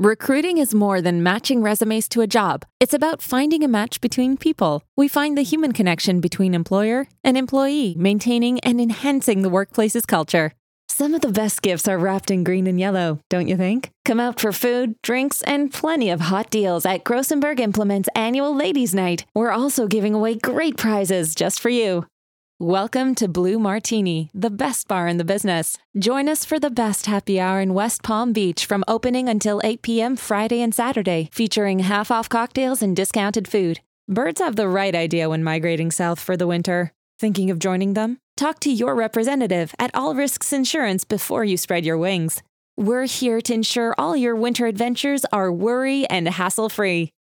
Recruiting is more than matching resumes to a job. It's about finding a match between people. We find the human connection between employer and employee, maintaining and enhancing the workplace's culture. Some of the best gifts are wrapped in green and yellow, don't you think? Come out for food, drinks, and plenty of hot deals at Grossenberg Implement's annual Ladies' Night. We're also giving away great prizes just for you. Welcome to Blue Martini, the best bar in the business. Join us for the best happy hour in West Palm Beach from opening until 8 p.m. Friday and Saturday, featuring half-off cocktails and discounted food. Birds have the right idea when migrating south for the winter. Thinking of joining them? Talk to your representative at All Risks Insurance before you spread your wings. We're here to ensure all your winter adventures are worry and hassle-free.